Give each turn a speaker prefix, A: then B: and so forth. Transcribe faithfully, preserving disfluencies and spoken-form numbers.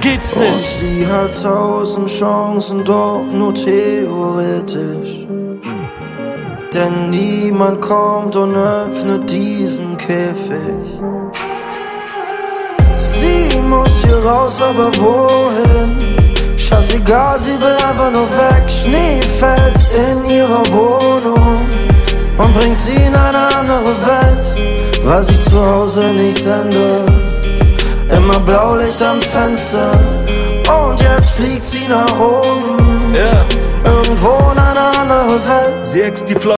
A: geht's nicht.
B: Und sie hat tausend Chancen, doch nur theoretisch. Denn niemand kommt und öffnet diesen Käfig. Sie muss hier raus, aber wohin? Scheißegal, sie will einfach nur weg. Schnee fällt in ihrer Wohnung und bringt sie in eine andere Welt, weil sich zu Hause nichts ändert. Immer Blaulicht am Fenster und jetzt fliegt sie nach oben.
A: Yeah.
B: Irgendwo in eine andere Welt.
A: Sie ex die Fl